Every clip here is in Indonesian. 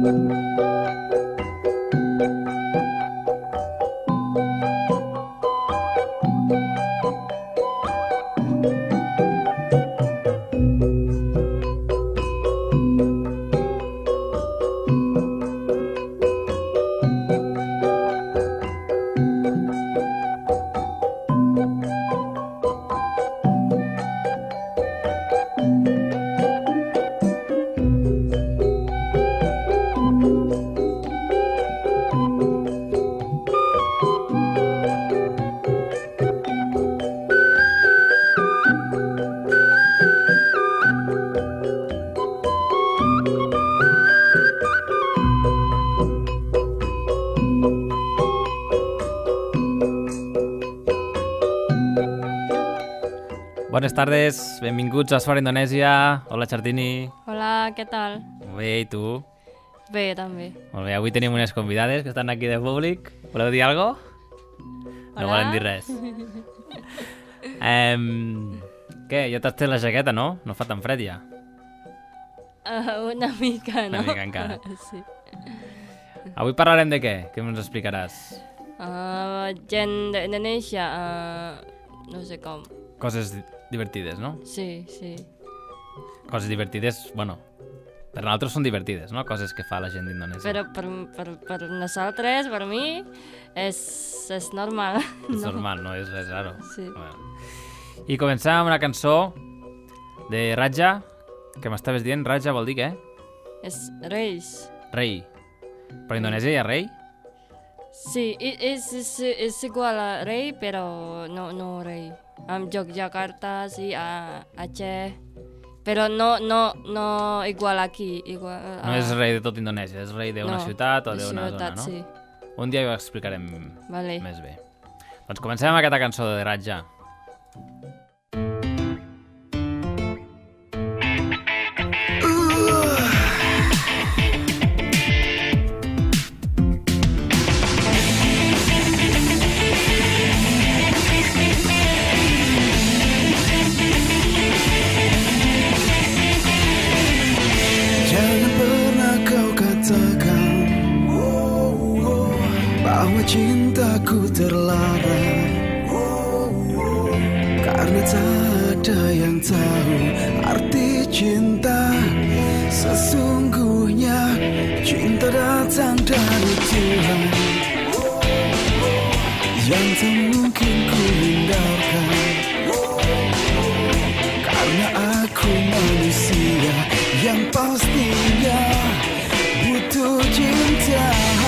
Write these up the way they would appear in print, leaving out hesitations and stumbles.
Buenas tardes, benvinguts a Fora Indonèsia. Hola, Chartini. Hola, què tal? Molt bé, i tu? Bé, també. Molt bé, avui tenim unes convidades que estan aquí de públic. Voleu dir alguna cosa? Hola. No volen dir res. Què, ja t'has tret la jaqueta, no? No fa tan fred ja. Una mica, no? Una mica encara. Sí. Avui parlarem de què? Què ens explicaràs? Gent d'Indonèsia, no sé com. Coses divertides, no? Sí, sí. Coses divertides, bueno, per nosaltres són divertides, no? Coses que fa la gent d'Indonèsia. Però per nosaltres, per mi, és normal. És normal, no és res raro. Sí. Bueno. I començam amb una cançó de Raja, que m'estaves dient. Raja vol dir què? És reis. Rei. Per Indonèsia hi ha rei? Sí, és igual a rei, però no rei. Amb Yogyakarta, sí, a Aceh. Però no igual aquí. Igual, No és rei de tot Indonèsia, és rei d'una ciutat o d'una zona, no? Sí. Un dia ho explicarem Vale. més bé. Doncs comencem amb aquesta cançó de Raja. Bahwa cintaku terlarang karena tak ada yang tahu arti cinta sesungguhnya. Cinta datang dari Tuhan yang tak mungkin ku hindarkan, karena aku manusia yang pastinya butuh cinta.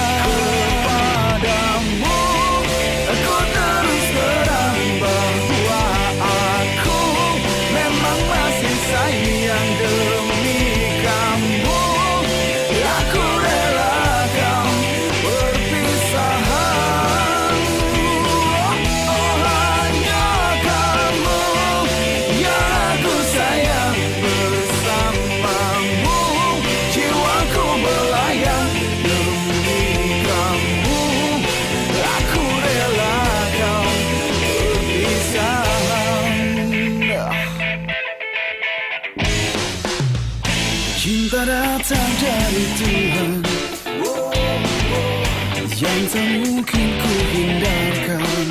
Cinta datang dari Tuhan yang tak mungkin ku hindarkan,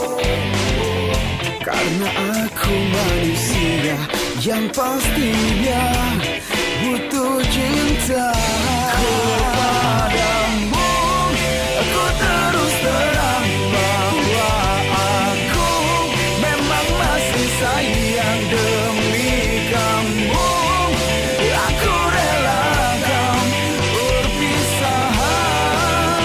karena aku manusia yang pastinya butuh cinta. Kepadamu aku terus terang bahwa aku memang masih sayang demi kamu. Aku relakan perpisahan,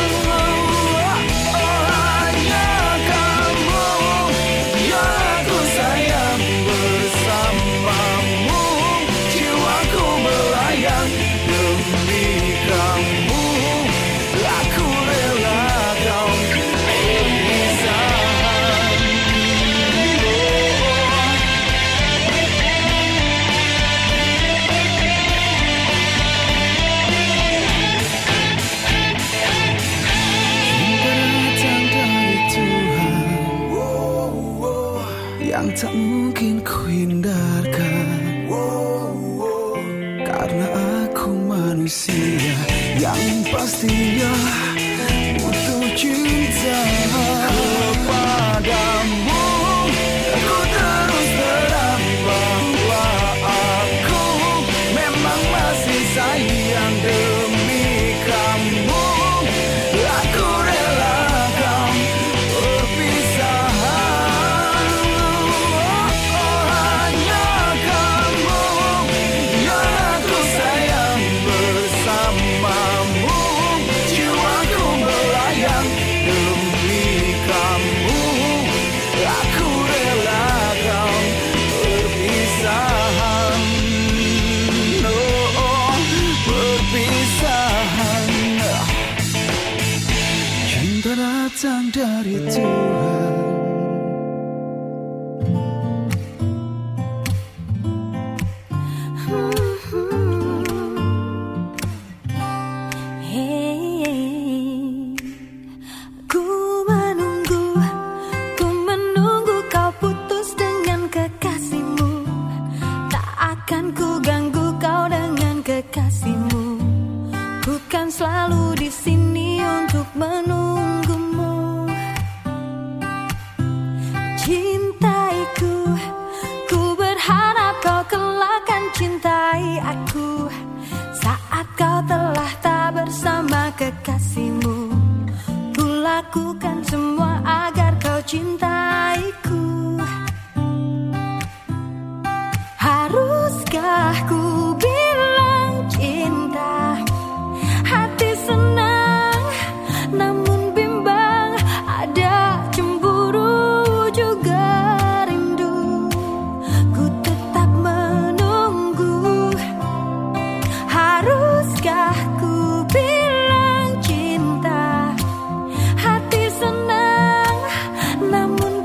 hanya kamu yang aku sayang. Bersamamu jiwaku melayang demi kamu. yang pastinya butuh cinta kepadamu. Aku terus terang bahwa aku memang masih sayang demi kamu. Aku relakan perpisahan. Hanya kamu yang aku sayang bersamamu. Jiwaku melayang demi kamu. Aku relakan perpisahan. Oh, perpisahan. Cinta datang dari Tuhan. Ku menunggu kau putus dengan kekasihmu. Tak akan ku ganggu kau dengan kekasihmu. Bukan selalu di sini untuk menunggumu. Cintaiku, ku berharap kau kelak akan cintai aku. Saat kau telah tak bersama kekasihmu, ku lakukan semua agar kau cintaiku. Haruskah ku bilang cinta? Hati senang, namun bimbang. Ada cemburu juga rindu. Ku tetap menunggu. Haruskah ku bilang cinta? Hati senang, namun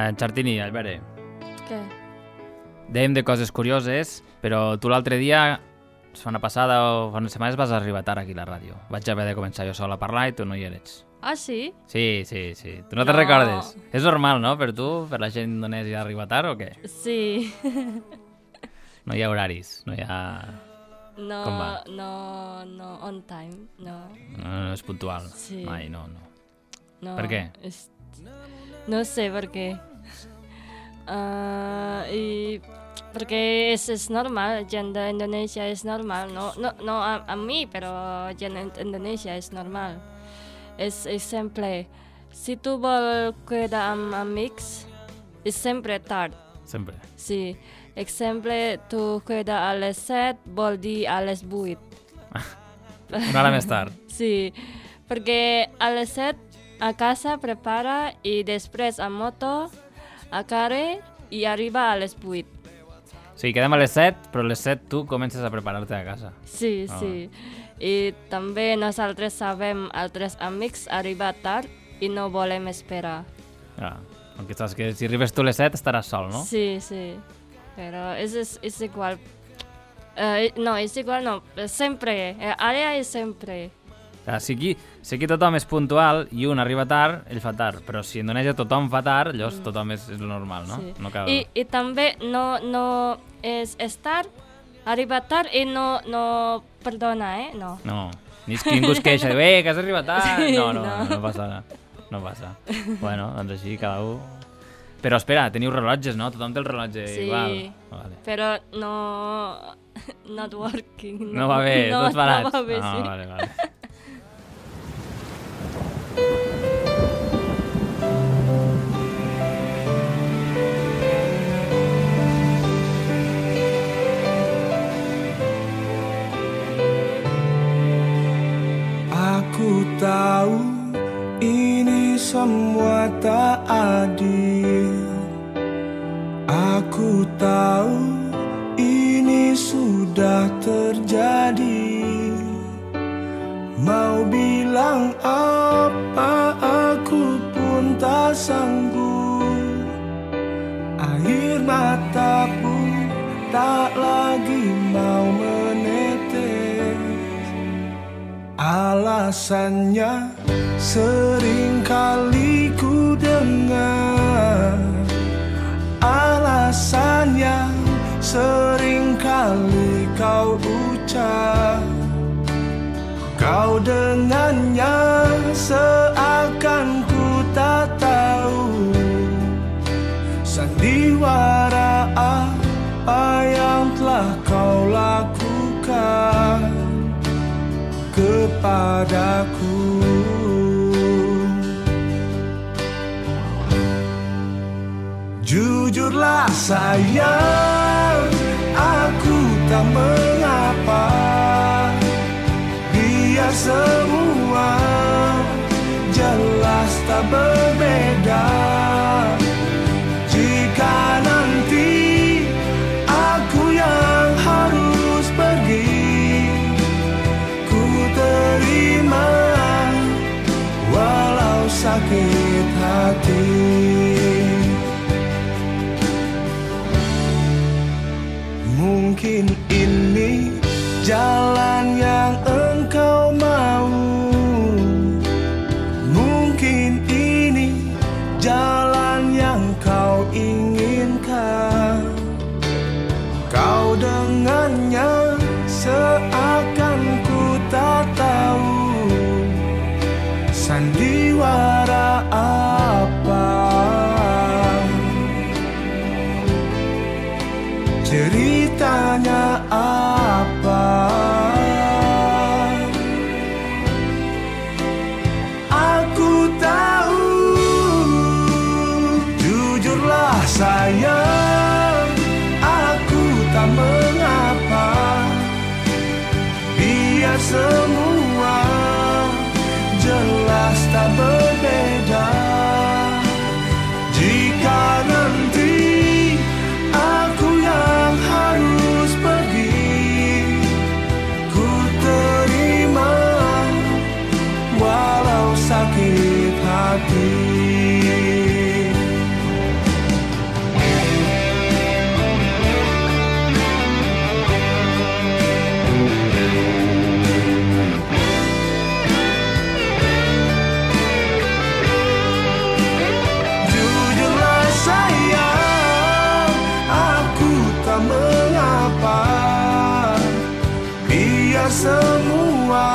Xartini, a veure, Què? dèiem de coses curioses, però tu l'altre dia, setmana passada o fa unes setmanes, vas arribar tard aquí a la ràdio. Vaig haver de començar jo sol a parlar i tu no hi eres. Ah, sí? Sí. Tu no te'n No. recordes? És normal, no? Per tu, per la gent indonèsia, arribar tard o què? Sí. No hi ha horaris, no hi ha... No, Com va? no, on time, no. No és puntual. Sí. Mai, no. No, Per què? No sé per què. I perquè és normal, gent d'Indonèsia és normal. No a mi, però gent d'Indonèsia és normal. És sempre, si tu vol quedar amb amics, és sempre tard. Sempre. Sí. Exemple, tu queda a les 7, vol dir a les 8. Una hora més tard. Sí, perquè a les 7 a casa prepara i després a moto, a carrer i arriba a les 8. Sí, quedem a les 7, però a les 7 tu comences a preparar-te a casa. Sí, sí. I també nosaltres sabem altres amics arribar tard i no volem esperar. Ah, perquè saps que si arribes tu a les 7 estaràs sol, no? Sí, sí. Però és igual. No, és igual no. Sempre. Allà és sempre. Si aquí tothom és puntual i un arriba tard, ell fa tard. Però si a Indonèsia tothom fa tard, llavors tothom és normal, no? Sí. No cal... I també no és tard, arriba tard i no perdona, No. No, ni ningú es queixa, diu, que has arribat tard. Sí, No passa. No passa. Bueno, doncs així, cada un... Però espera, teniu rellotges, no? Tothom té el rellotge Sí, igual. Vale. però no... Not working. No va bé, no, tots parats. No va bé, sí. Vale. Aku tahu ini semua tak adil. Aku tahu ini sudah terjadi. Mau bilang apa aku pun tak sanggup. Air mata pun tak lagi mau menetes. Alasannya sering kali ku dengar. Alasannya sering kali kau ucap. Kau dengannya seakan ku tak tahu sandiwara apa yang telah kau lakukan kepadaku. Jujurlah sayang, aku tak mengapa. Biar semua jelas tak berbeda. Jika nanti aku yang harus pergi, ku terima walau sakit hati. Mungkin ini jalan yang engkau mau. Mungkin ini jalan yang kau inginkan. Kau dengannya seakan ku tak tahu sandiwara apa. Ceritanya apa? Aku tahu. Jujurlah sayang, aku tak mengapa. Biar semua jelas tak berbeda. Jika nanti aku yang harus pergi, ku terima walau sakit hati. semua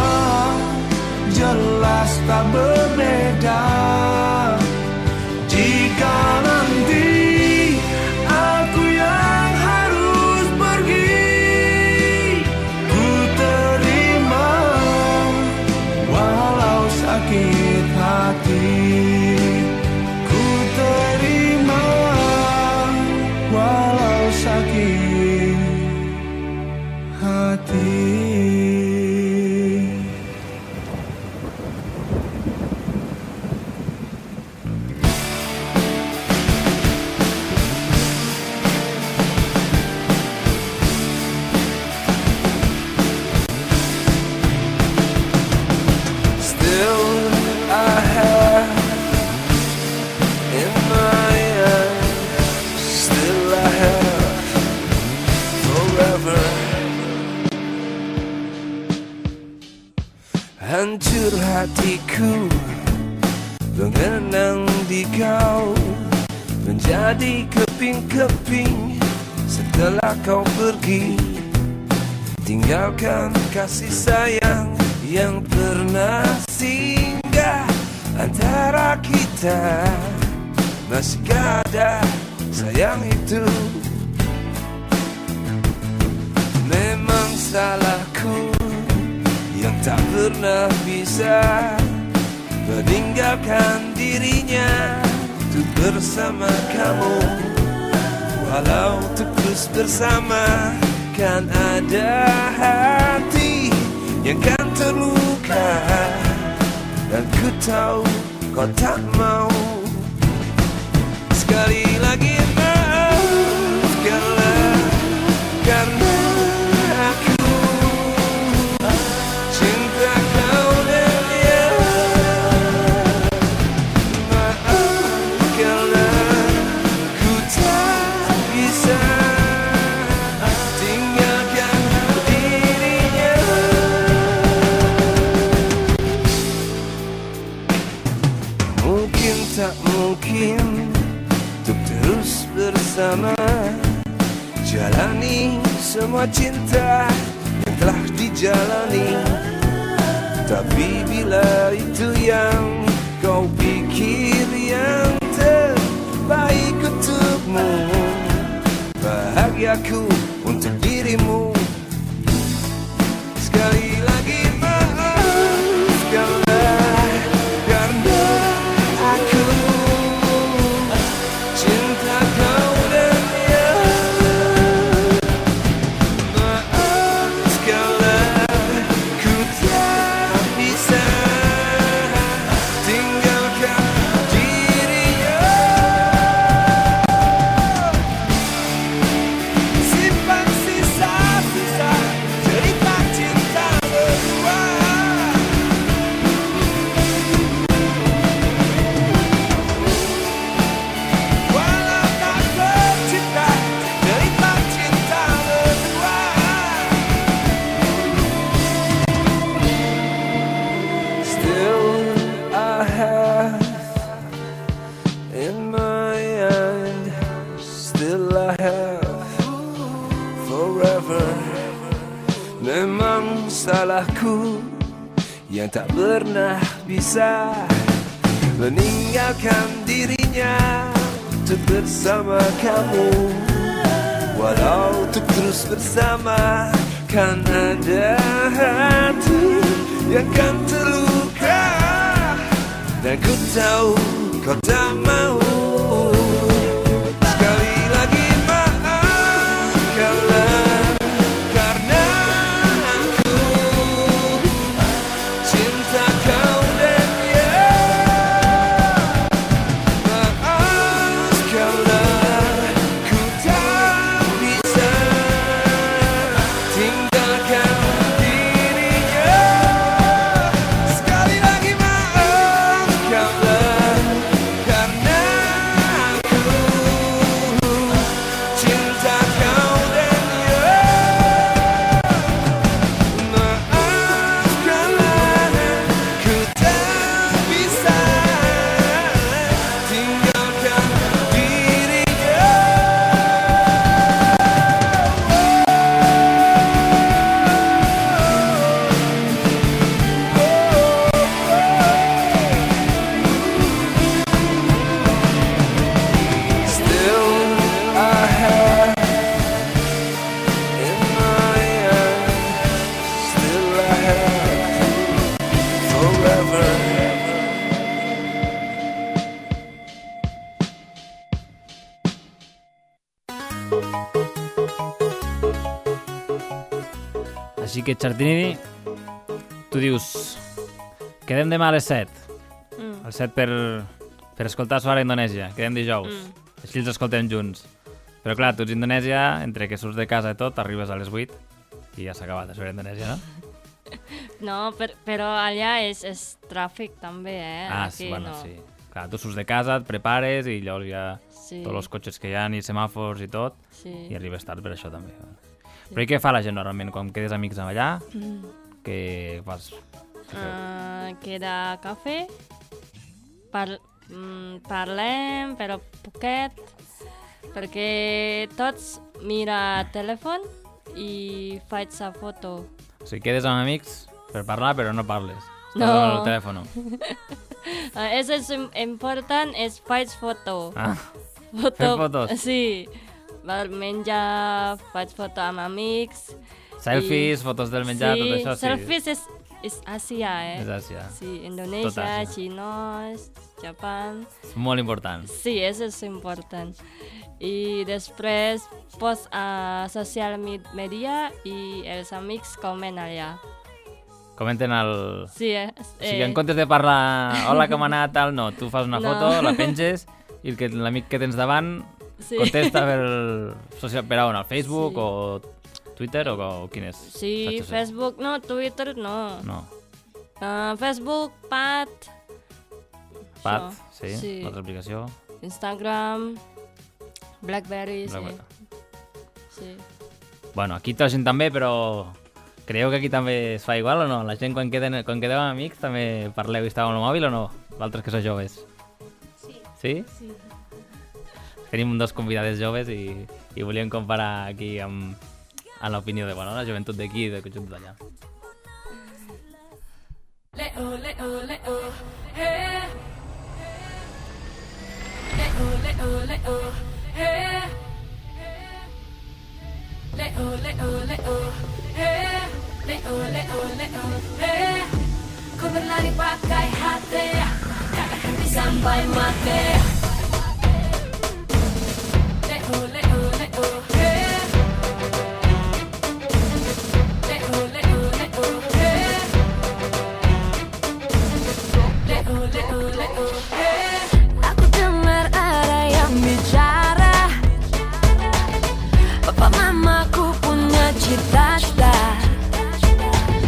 jelas tak berbeda. Jika nanti aku yang harus pergi, ku terima walau sakit hati. Ku terima walau sakit hati. Hancur hatiku mengenang di kau, menjadi keping-keping setelah kau pergi. Tinggalkan kasih sayang yang pernah singgah antara kita. Masihkah ada sayang itu? Memang salahku yang tak pernah bisa meninggalkan dirinya untuk bersama kamu. Walau untuk terus bersama, kan ada hati yang kan terluka, dan ku tahu kau tak mau. Sekali lagi maafkanlah, karena tak mungkin untuk terus bersama, jalani semua cinta yang telah dijalani. Tapi bila itu yang kau pikir yang terbaik untukmu, bahagiaku untuk dirimu. Sekali lagi maafkanlah, karena aku cinta kau dan dia. Maafkanlah, ku tak bisa tinggalkan dirinya. Simpan sisa-sisa cerita cinta berdua. Walau tak tercipta cerita cinta berdua. Still I have in my hand, still I have forever. Memang salahku yang tak pernah bisa meninggalkan dirinya untuk bersama kamu. Walau untuk terus bersama, kan ada hati yang kan terluka, dan ku tahu kau tak mau. Sekali lagi maafkanlah, karena aku cinta kau dan dia. Maafkanlah, ku tak bisa tinggalkan dirinya. Sekali lagi maafkanlah, karena Així que, Chartini, tu dius, quedem demà a les 7. A les 7 per escoltar Suara Indonèsia. Quedem dijous. Així els escoltem junts. Però clar, tu ets Indonèsia, entre que surts de casa i tot, arribes a les 8 i ja s'ha acabat de Suara Indonèsia, no? No, però allà és tràfic també, Aquí bueno, no. sí. Clar, tu surts de casa, et prepares i llavors ja Sí. tots els cotxes que hi ha i semàfors i tot, Sí. i arribes tard per això també. Però i què fa la gent normalment quan quedes amics allà? Què fas? Queda cafè, parlem, però poquet, perquè tots mira telèfon i faig la foto. O sigui, quedes amb amics per parlar però no parles. Estàs No. amb el telèfon. Eso és important, és faig foto. Fer fotos? Sí. Menjar, faig foto amb amics. Selfies, fotos del menjar, tot això, sí. Selfies és Àsia, És Àsia. Sí, Tot Indonèsia, Àsia. Xinès, Japó. És molt important. Sí, eso és important. I després post a social media i els amics comen allà. Comenten el... Sí, O sigui, en comptes de parlar hola, com ha anat, tal, no. Tu fas una No. foto, la penges i l'amic que tens davant Sí. contesta per on? Al Facebook Sí. o Twitter o quin és? Sí, xarxa social? Facebook, no, Twitter no. No. Facebook, Pat, Pat, Això, sí, l'altra aplicació. Instagram, Blackberry, Blackberry. sí. Bueno, aquí tota la gent també, però creieu que aquí també es fa igual o no? La gent quan quedeu amb amics també parleu i estàveu amb el mòbil o no? Vosaltres que sou joves. Sí. Sí? Sí. Tenim dos convidades joves i volíem comparar aquí amb l'opinió de la joventut d'aquí i del conjunt d'allà. Leo, Leo, Leo, hey. Leo, Leo, Leo, hey. Leo, Leo, Leo, hey. Leo, Leo, Leo, hey. Ku berlari pakai hati, tak henti sampai mati. Leo, Leo, Leo, hey. Leo, Leo, Leo, hey. Leo, Leo, Leo, hey. Aku dengar ada yang bicara, Papa mamaku punya cita-cita.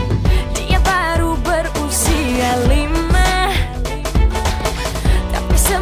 Dia baru berusia 5, tapi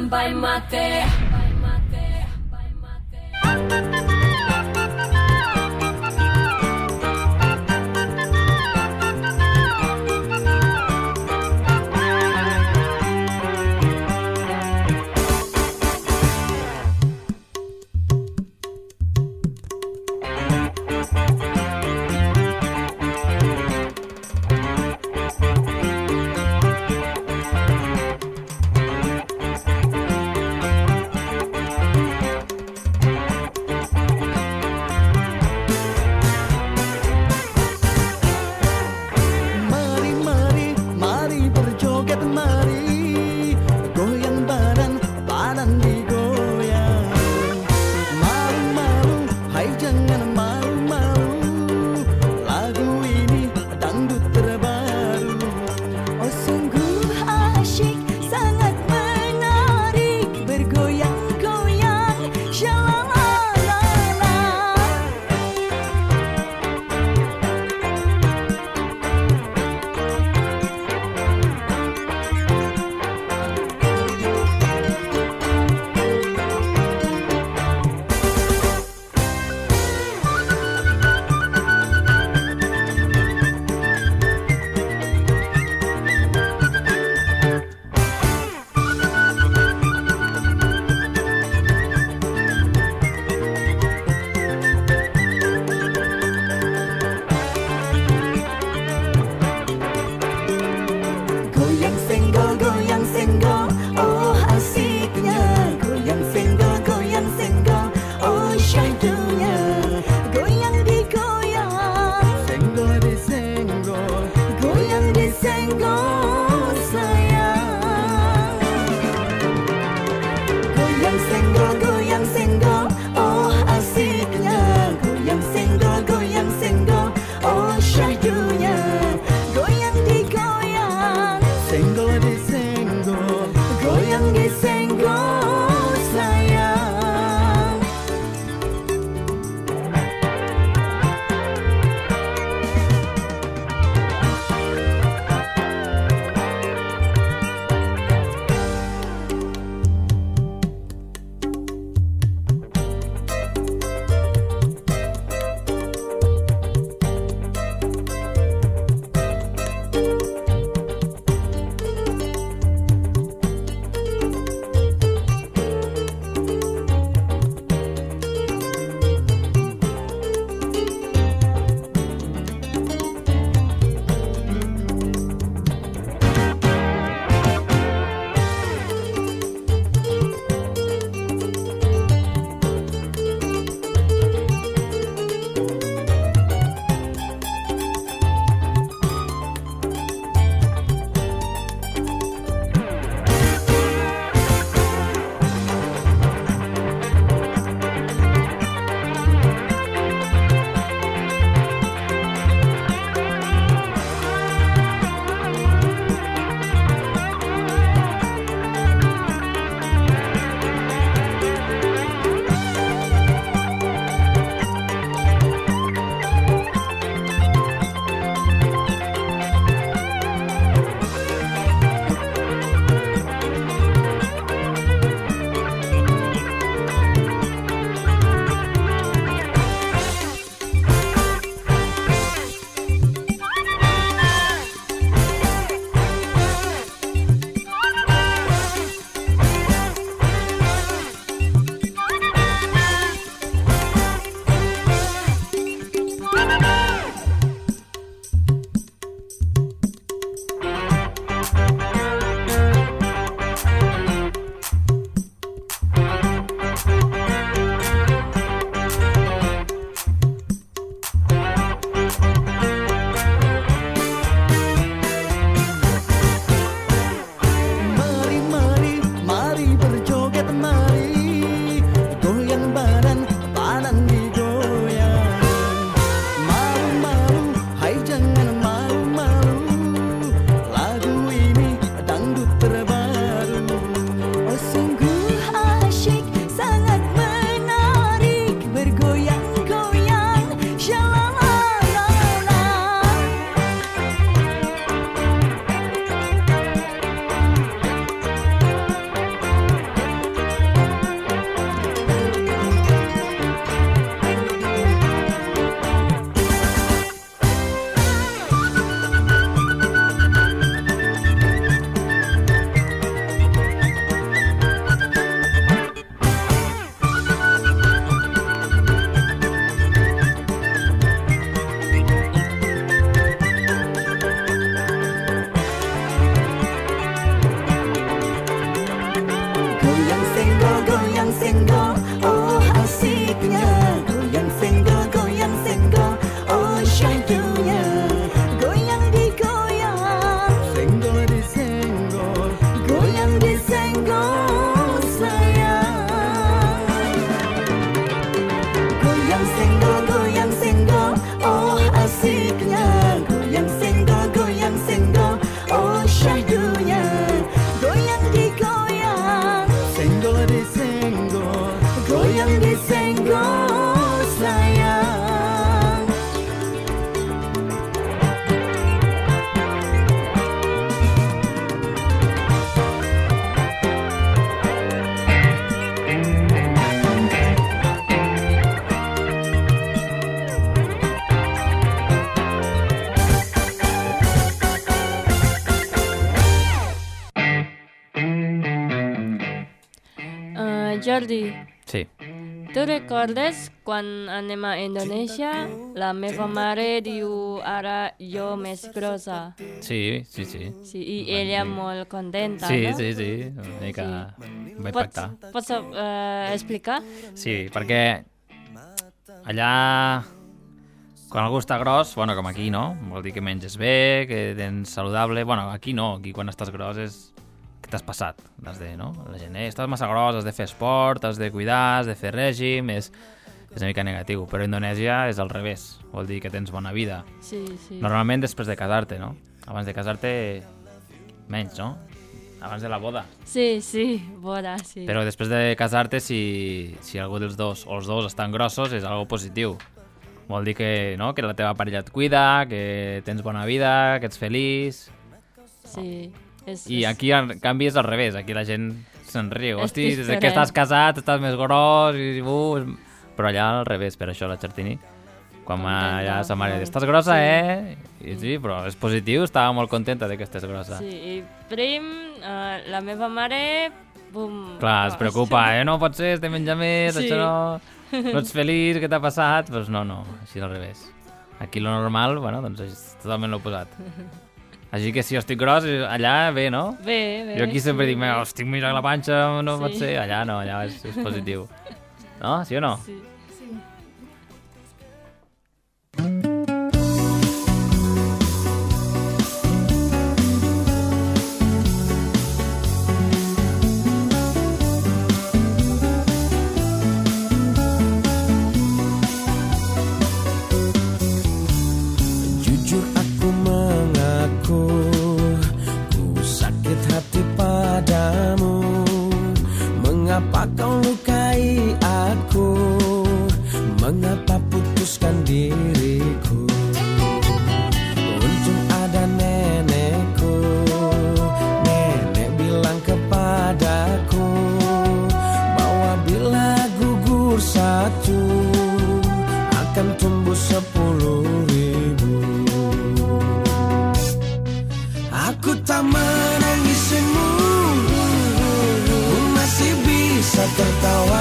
sampai mati. Jordi, Sí, tu recordes quan anem a Indonesia? La meva mare diu ara jo més grossa. sí. Sí, i ella molt contenta, Sí, no? sí, una mica em va impactar. Pots explicar? Sí, perquè allà, quan algú està gros, bueno, com aquí, no? Vol dir que menges bé, que tens saludable... Bueno, aquí no, aquí quan estàs gros és que t'has passat. Has de, no? La gent, estàs massa gros, has de fer esport, has de cuidar, has de fer règim, és una mica negatiu. Però a Indonèsia és al revés, vol dir que tens bona vida. Sí. Normalment després de casar-te, no? Abans de casar-te, menys, no? Abans de la boda. Sí, boda, sí. Però després de casar-te, si algú dels dos o els dos estan grossos, és algo positiu. Vol dir que, no? Que la teva parella et cuida, que tens bona vida, que ets feliç. Sí. I aquí, en canvi, és al revés. Aquí la gent se'n riu. És Hosti, des diferent. que estàs casat, estàs més gros... Però allà al revés, per això la Chartini. Quan allà sa mare diu, estàs grossa, I sí, però és positiu, estava molt contenta de que estés grossa. Sí, i prim, la meva mare... Bum, Clar, es preocupa, no pot ser, has de menjar més, Sí. això no... No ets feliç, què t'ha passat? Doncs no, així al revés. Aquí lo normal, bueno, doncs és totalment l'oposat. Així que si jo estic gros, allà bé, no? Bé. Jo aquí sempre dic, estic mirant la panxa, no pot Sí. ser. Allà no, allà és positiu. No? Sí o no? Sí. Jujur aku mengaku ku sakit hati padamu. Mengapa kau lukai aku? Mengapa putuskan diriku? Untung ada nenekku. Nenek bilang kepadaku bahwa bila gugur satu akan tumbuh 10.000. Aku tak menangisimu, masih bisa tertawa.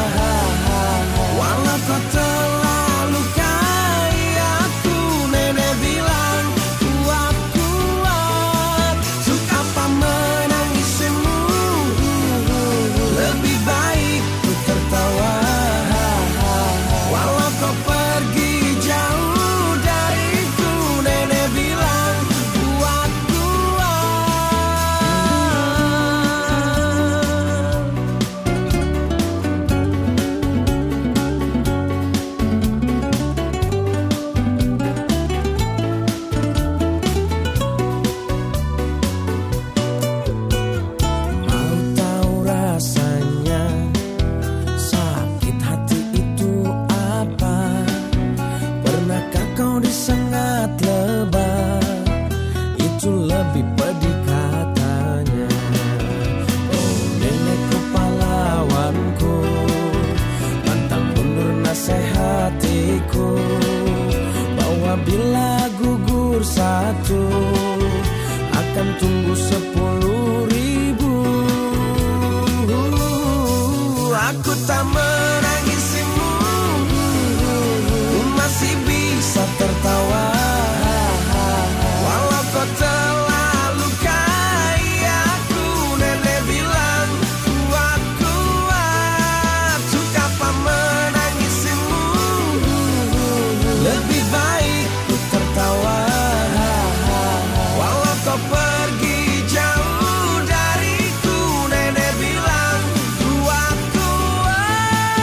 Walau kau telah lukai aku, nenek bilang kuat. Untuk apa menangisimu? Lebih baik ku tertawa. Walau kau pergi jauh dariku, nenek bilang kuat. Mau tahu rasanya sakit hati itu apa? Pernahkah kau disengat lebah? Itu lebih pedih katanya. Oh nenekku pahlawanku, pantang mundur nasihatiku, bahwa bila gugur satu akan tumbuh 10.000. Aku tak menangisimu, masih bisa tertawa. Walau kau telah lukai aku, nenek bilang kuat. Untuk apa menangisimu? Lebih baik ku tertawa. Walau kau pergi jauh dariku, nenek bilang kuat.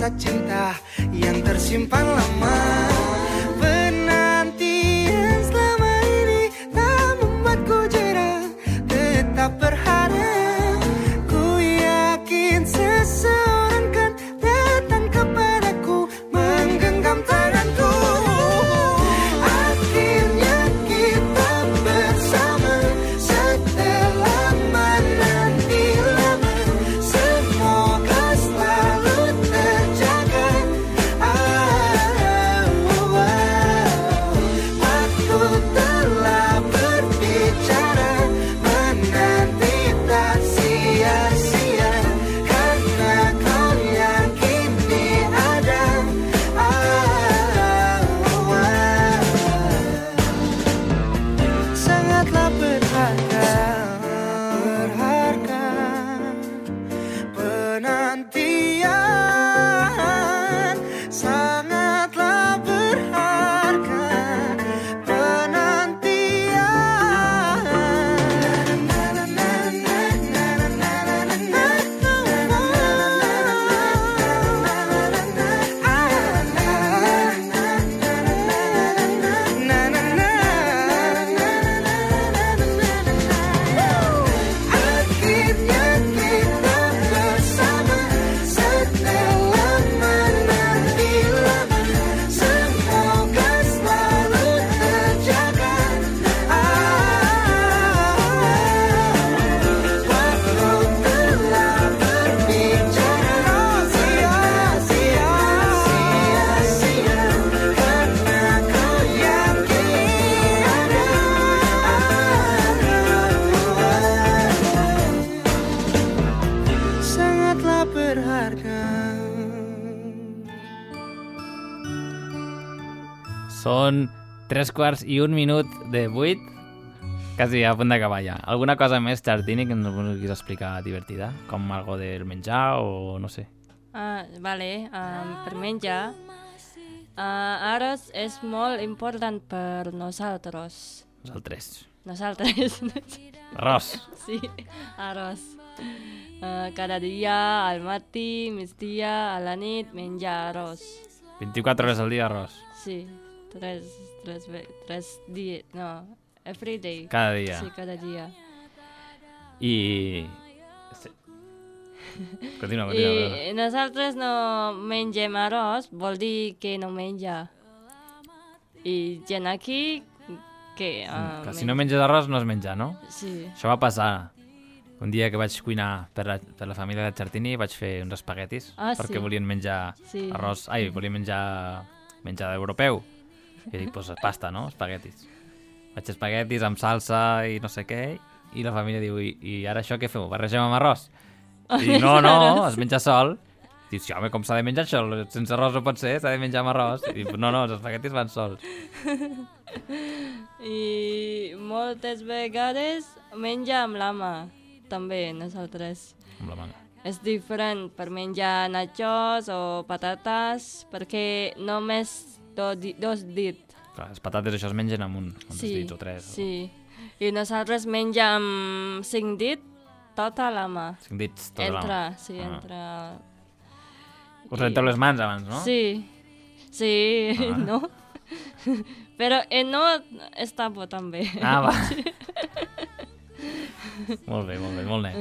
rasa cinta yang tersimpan lama. Penantian selama ini tak membuatku jera, tetap berharap. Ku yakin seseorang kan datang kepadaku, menggenggam tanganku. Akhirnya kita bersama setelah menanti lama. Semoga selalu terjaga. Aku telah berbicara, menanti tak sia-sia, karena kau yang kini ada. Sangatlah berharga, berharga penantian. Sangatlah berharga Akhirnya kita bersama setelah menanti lama. Semoga selalu terjaga. Waktu telah berbicara, sia-sia, karena kau yang kini ada. Sangatlah berharga. Són 3:15 de 8, quasi a punt d'acabar ja. Alguna cosa més, Chartini, que ens vulguis explicar divertida? Com algo del menjar o no sé? Vale, per menjar, arròs és molt important per nosaltres. Nosaltres. Arròs. Sí, arròs. Cada dia, al matí, migdia, a la nit, menjar arròs. 24 hores al dia arròs. Sí, tres dies, no, every day. Cada dia. Sí, cada dia. I... Sí. Continua. I nosaltres no mengem arròs, vol dir que no menja. I gent aquí que... Que si no menges arròs no es menja, no? Sí. Això va passar un dia que vaig cuinar per la família de Chartini, vaig fer uns espaguetis perquè sí. volien menjar Sí. arròs, volien menjar europeu. I dic, doncs pasta, no? Espaguetis. Vaig fer espaguetis amb salsa i no sé què, i la família diu, i ara això què fem? Ho barregem amb arròs? I dic, no, es menja sol. Dius, sí, home, com s'ha de menjar això? Sense arròs no pot ser, s'ha de menjar amb arròs. I dic, no, els espaguetis van sols. I moltes vegades menja amb la mà, també, nosaltres. Amb la mà. És diferent per menjar nachos o patates, perquè només dos dits. Clar, les patates això es mengen amb dos dits o tres. Sí, i nosaltres menja amb 5 dits tota la mà. 5 dits, tota la mà. Entra... Us rentreu les mans abans, no? Sí, no? Però no està bo també. Va. Molt bé, molt net.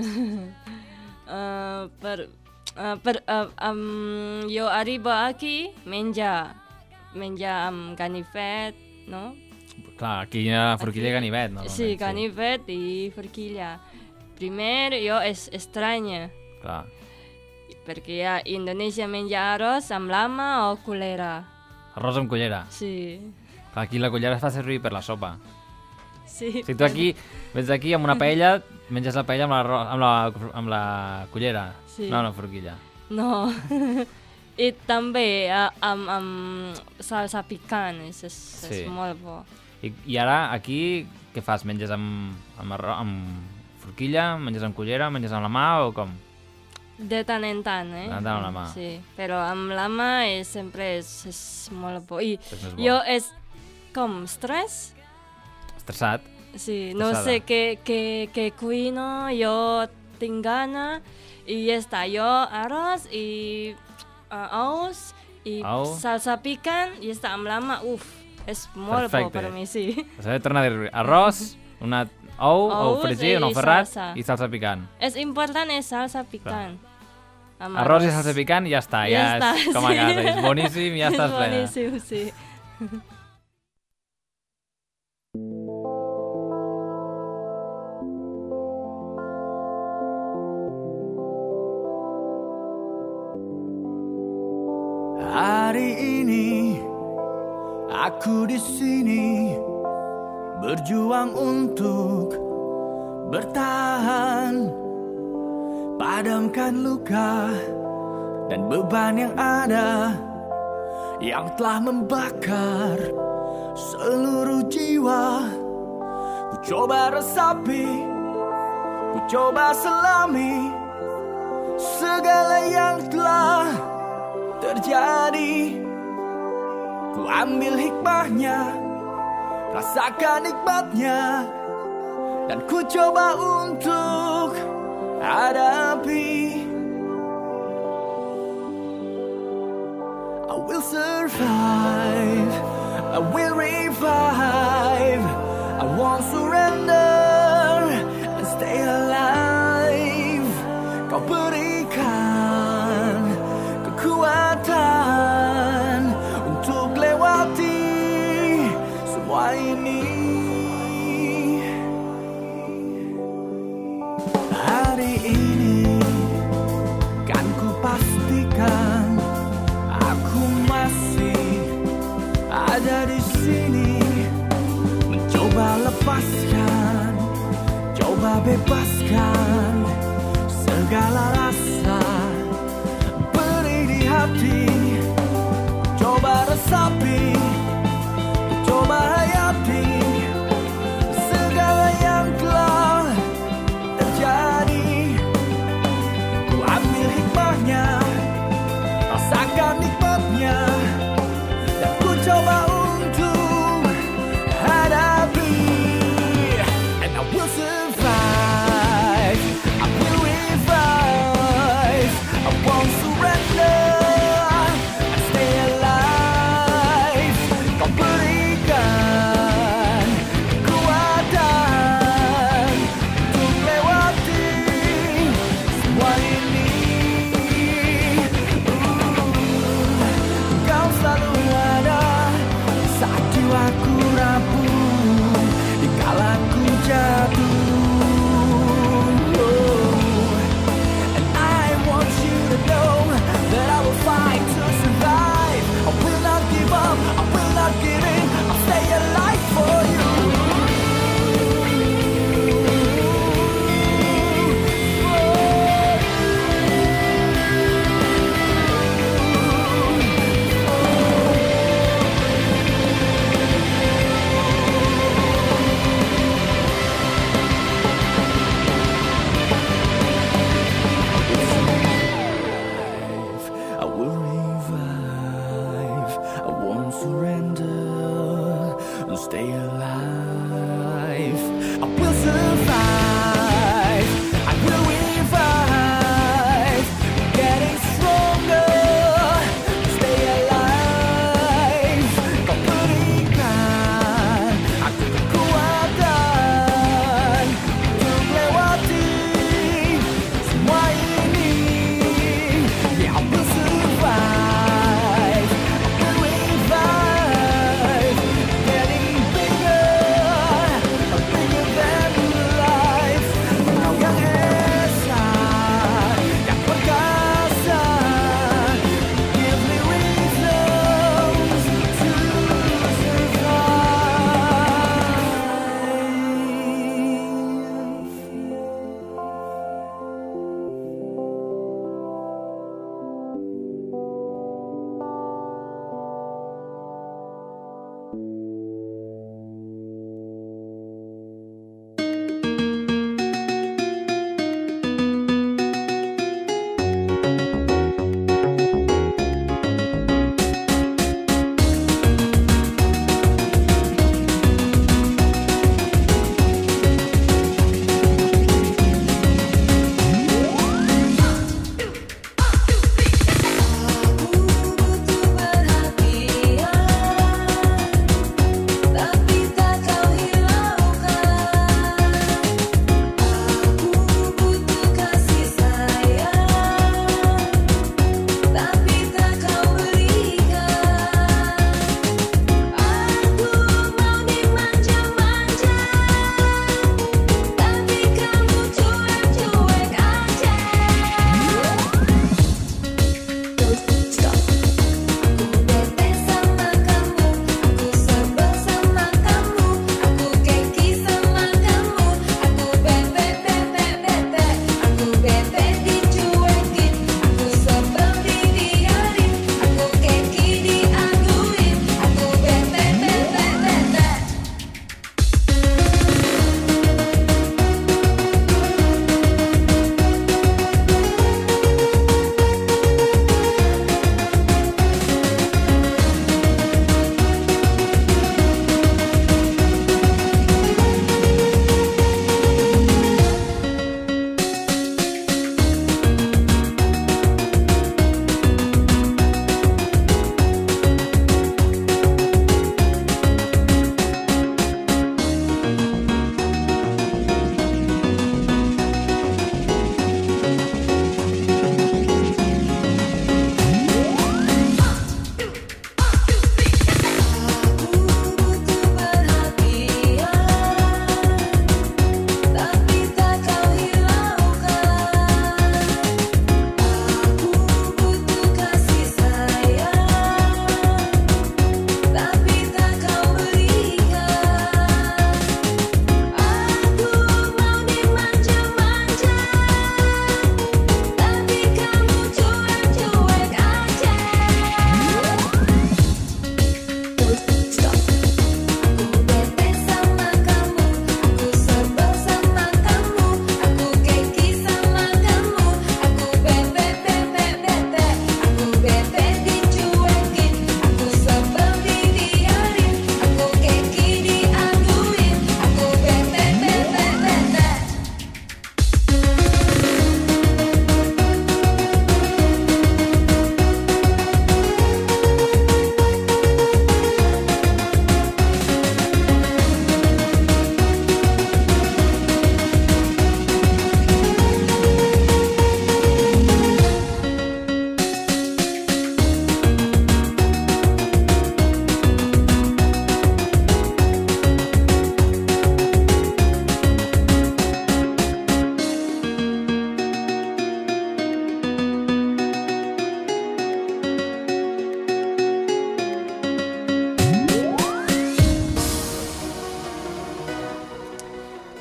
Jo arribo aquí, menja amb ganivet, no? Clar, aquí hi ha forquilla i ganivet, no? Sí, ganivet i forquilla. Primer jo estranya, Clar. perquè a Indonèsia menja arròs amb lama o culera. Arròs amb cullera. Sí. Clar, aquí la cullera es fa servir per la sopa. Sí. Si tu aquí, vens aquí amb una paella, menges la paella amb la cullera, Sí. no amb la forquilla. No. I també amb salsa picant, és molt bo. I ara aquí què fas? Menges amb forquilla, menges amb cullera, menges amb la mà o com? De tant en tant, De tant en tant amb la mà. Sí, però amb la mà sempre és molt bo. I És més bo. jo és com estrès. Estressat. Sí, no Estressada. sé què cuino, jo tinc gana i ja està. Jo arròs i aus y Au. salsa pican y está lama. Es molt bo Perfecte. per mi, sí. O sigui, torna a dir arròs, ou Ous fregit, i ou ferrat salsa. i salsa picant. Es important es salsa pican. Amb Arròs i salsa picant i ja està, ja Ja és està, com a sí. casa, és boníssim i ja estàs Es plena. buenísimo, sí. Hari ini aku di sini berjuang untuk bertahan, padamkan luka dan beban yang ada yang telah membakar seluruh jiwa. Ku coba resapi, ku coba selami segala yang telah terjadi. Ku ambil hikmahnya, rasakan nikmatnya, dan ku coba untuk hadapi. I will survive, I will revive, I won't surrender and stay alive. Kau berikan kekuatan untuk lewati semua ini. Hari ini kan ku pastikan aku masih ada di sini, mencoba lepaskan, coba bebaskan segala rasa beri di hati, coba resapi, coba hayati segala yang telah terjadi. Ku ambil hikmahnya, rasakan nikmatnya, dan ku coba untuk hadapi. And I will survive, I will revive, I won't surrender and stay alive.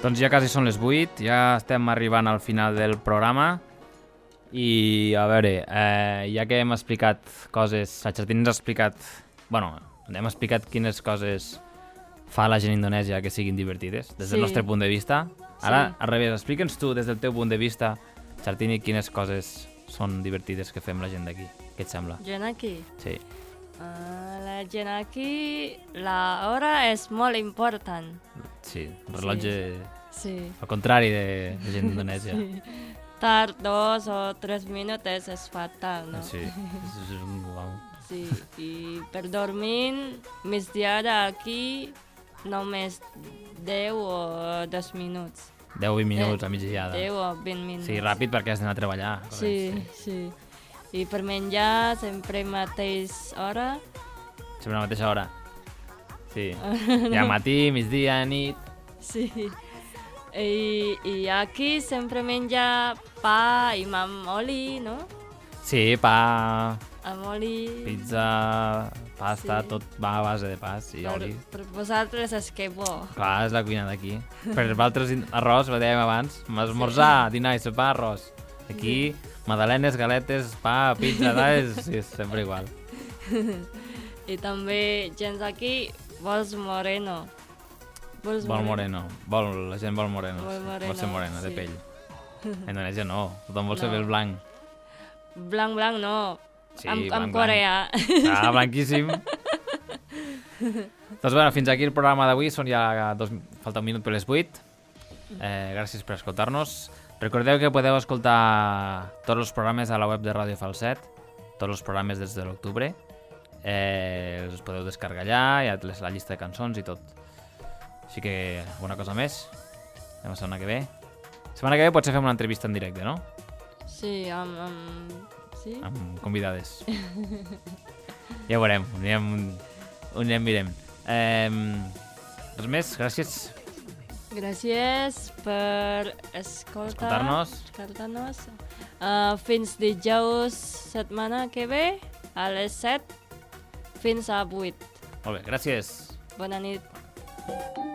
Doncs ja quasi són les 8, ja estem arribant al final del programa i a veure, ja que hem explicat coses, la Xatina ens ha explicat, hem explicat quines coses fa la gent indonèsia que siguin divertides, des del nostre punt de vista. Ara, al revés, explica'ns tu, des del teu punt de vista, Xartini, quines coses són divertides que fem la gent d'aquí. Què et sembla? Gent aquí? Sí. La gent aquí, l'hora és molt important. Sí, el rellotge... Sí. Al contrari de gent d'Indonèsia. Sí. Tard 2 o 3 minuts és fatal, no? Sí, és un... Sí, i per dormir, migdiada aquí, només 10 o 2 minuts. 10 o 20 minuts a migdiada. 10 o 20 minuts. Sí, ràpid perquè has d'anar a treballar. Sí. I per menjar sempre mateix hora. Sempre a la mateixa hora. Sí. Ja matí, migdia, nit. Sí. I aquí sempre menja pa i amb oli, no? Sí, pa, Amb oli. pizza, pasta, tot va a base de pa i oli. Per vosaltres és que bo. Clar, és la cuina d'aquí. Per altres arròs, ho dèiem abans, esmorzar, dinar i sopar, arròs. Aquí, magdalenes, galetes, pa, pizza, sí, és sempre igual. I també gent aquí vols moreno. Vol moreno. La gent vol moreno. Vol ser morena, de sí. pell. A Indonèsia no, tothom vol ser el blanc. Blanc no. Sí, amb coreà. Ah, blanquíssim. Doncs bueno, fins aquí el programa d'avui, falta un minut per les 8. Gràcies per escoltar-nos. Recordeu que podeu escoltar tots els programes a la web de Ràdio Falset, tots els programes des de l'octubre. Els podeu descarregar allà, hi ha la llista de cançons i tot. Així que, alguna cosa més? La setmana que ve? La setmana que ve potser fem una entrevista en directe, no? Sí, sí? Amb convidades. Ja ho veurem, on mirem. Res més, gràcies. Gràcies per escoltar-nos. Fins dijous setmana que ve, a les 7 fins a 8. Molt bé, gràcies. Bona nit.